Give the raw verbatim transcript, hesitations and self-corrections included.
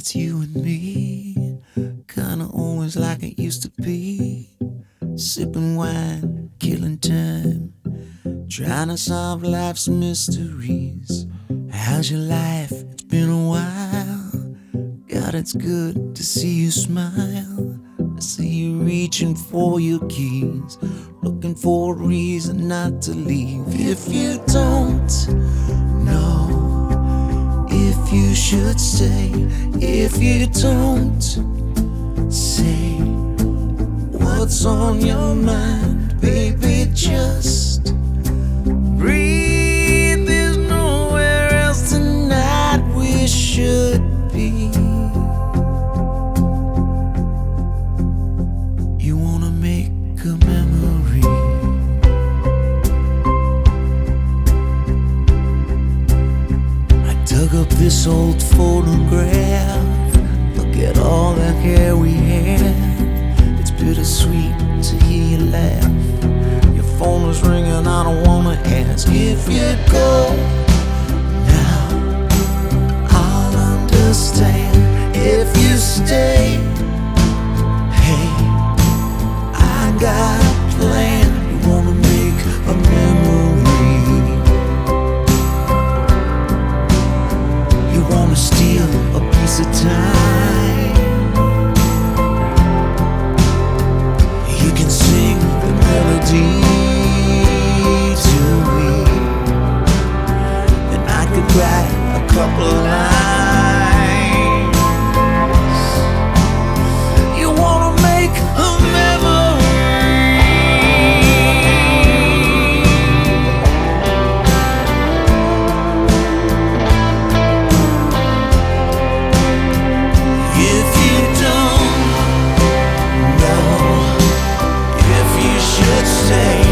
it's you and me, kinda always like it used to be. Sipping wine, killing time, trying to solve life's mysteries. How's your life? It's been a while. God, it's good to see you smile. I see you reaching for your keys, looking for a reason not to leave. If you don't know if you should stay, if you don't say what's on your mind, baby, just breathe. There's nowhere else tonight we should be. You wanna make a memory. I dug up this old photograph. Look at all the hair we had. It's bittersweet to hear you laugh. Your phone was ringing, I don't wanna ask if you'd go. Now I'll understand. If you stay, hey, I got a plan. You wanna make a memory. You wanna steal a piece of time. You can sing the melody to me, and I could write a couple lines. You wanna make a memory. If you don't know if you should stay,